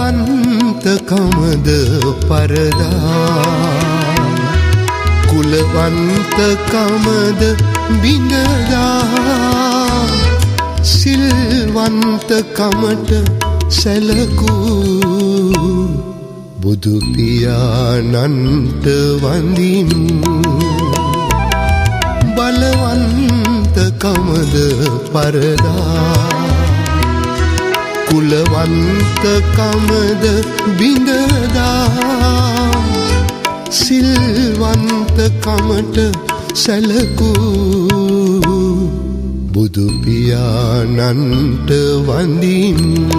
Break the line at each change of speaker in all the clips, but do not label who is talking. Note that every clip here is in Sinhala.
බලවන්තකමද පරදා කුලවන්තකමද බිඳදා සිල්වන්තකමට සැලකූ බුදු පියාණන්ට වඳිමු බලවන්තකමද පරදා කුලවන්තකමද බිඳදා සිල්වන්තකමට සැලකූ බුදු පියාණන්ට වඳිමු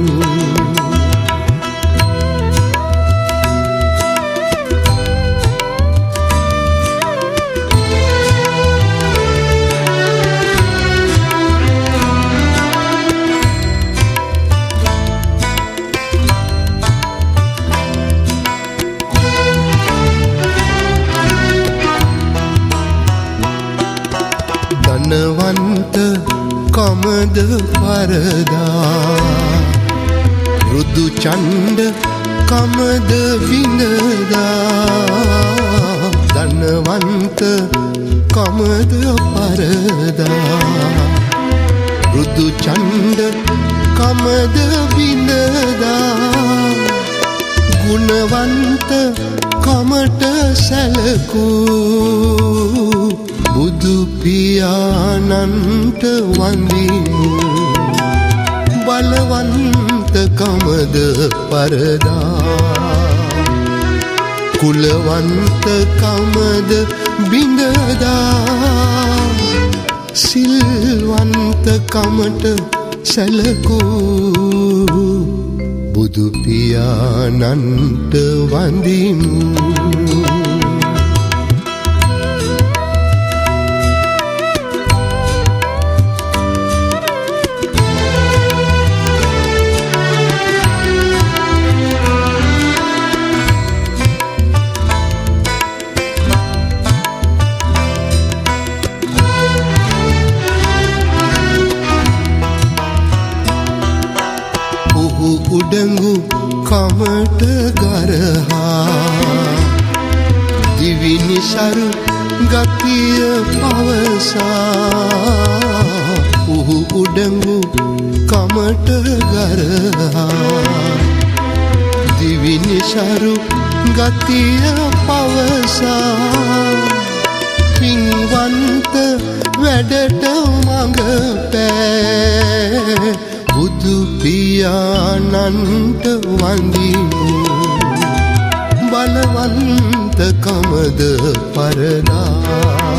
ධනවන්ත කමද පරදා රුදු චණ්ඩ කමද විඳදා ධනවන්ත කමද පරදා රුදු චණ්ඩ කමද විඳදා ගුණවන්ත කමට සැලකූ බුදු පියාණන්ට වඳිමු බලවන්තකමද පරදා කුලවන්තකමද බිඳදා සිල්වන්තකමට සැලකූ බුදු පියාණන්ට වඳිමු උඩඟු කමට ගරහා දිවිනිසරු ගතිය පවසා උඩඟු කමට ගරහා දිවිනිසරු ගතිය පවසා පින්වන්ත වැඩට මඟ පෑ බුදු පියාණන්ට වඳිමු බලවන්තකමද පරදා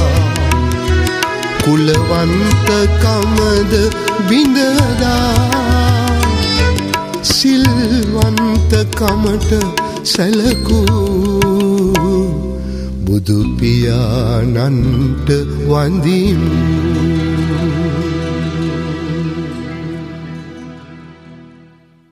කුලවන්තකමද බිඳදා සිල්වන්තකමට සැලකූ බුදු පියාණන්ට වඳිමු